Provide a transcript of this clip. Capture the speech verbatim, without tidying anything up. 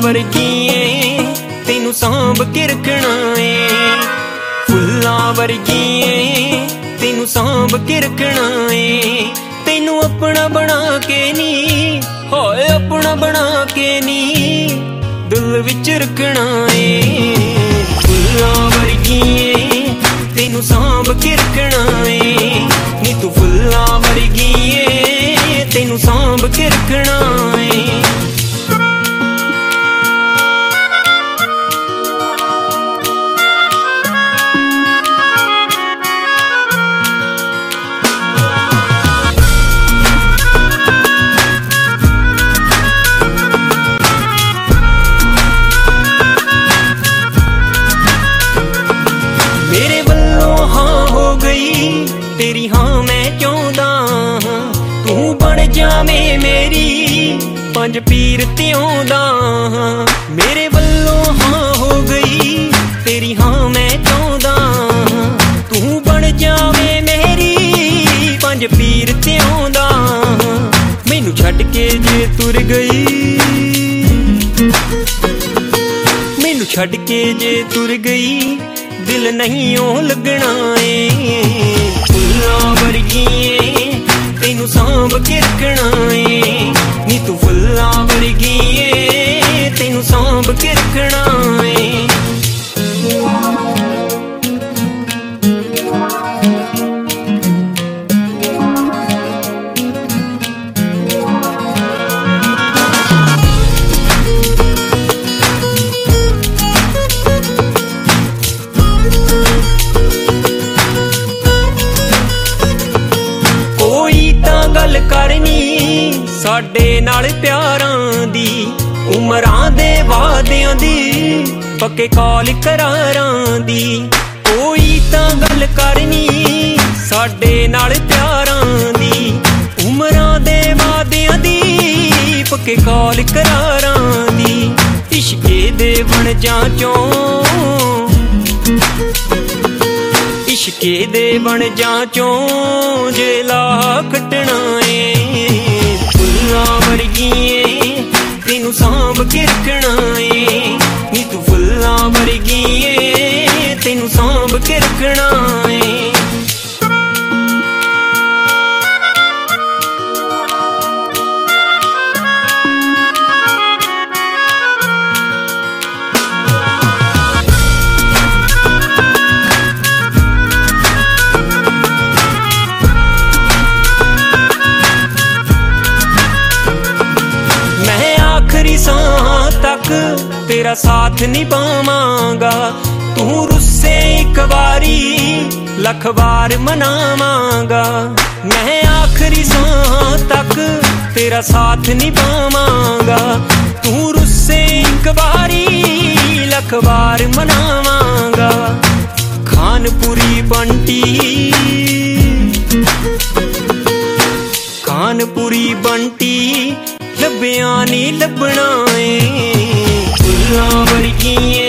वर्गी ऐ तैनू सांभ के रखना ऐ, फुल्लां वर्गी ऐ तैनू सांभ के रखना ऐ, तैनू अपना बना के नी होए अपना बना के नी दिल विच रखना ऐ। फुल्लां वर्गी ऐ तैनू सांभ के रखना ऐ, नी तू फुल्लां वर्गी ऐ तैनू सांभ के रखना ऐ। मेरे वल्लों हाँ हो गई तेरी हाँ मैं चाहता हाँ, तू बन जावे मेरी पंज पीर ते आउंदा हाँ। मेरे वल्लों हाँ हो गई तेरी हाँ मैं चाहता हाँ, तू बन जावे मेरी पंज पीर ते आउंदा हाँ। मैनू छड्ड के जे तुर गई, मैनू छड्ड के जे तुर गई दिल नहीं ओ लगना ऐ। फुल्लां वर्गी ऐ तैनू सांभ के रखना ऐ, नी तू फुल्लां वर्गी ऐ तैनू सांभ के रखना ऐ। गल करनी साडे नाल प्यारां दी, उमरां दे वादियां दी पक्के कॉल करारां दी। कोई तां गल करनी साडे नाल प्यारां दी, उमरां दे वादियां दी पक्के कॉल करारां दी। इश्के दे बन जाचों इश्के दे बन जाचों जेला कटना ऐ। फुल्लां वर्गी ऐ तैनू सांभ के रखना ऐ, नी तू फुल्लां वर्गी ऐ तैनू सांभ के रखना ऐ। आखिरी सांस तक तेरा साथ निभावांगा, तू रुस्से एक बारी लख बार मनावांगा। मैं आखिरी सांस तक तेरा साथ निभावांगा, तू रुस्से एक बारी लख बार मनावांगा। खानपुरी बंटी खानपुरी बंटी लब्बिया नी लब्बना ऐ। फुल्लां वर्गी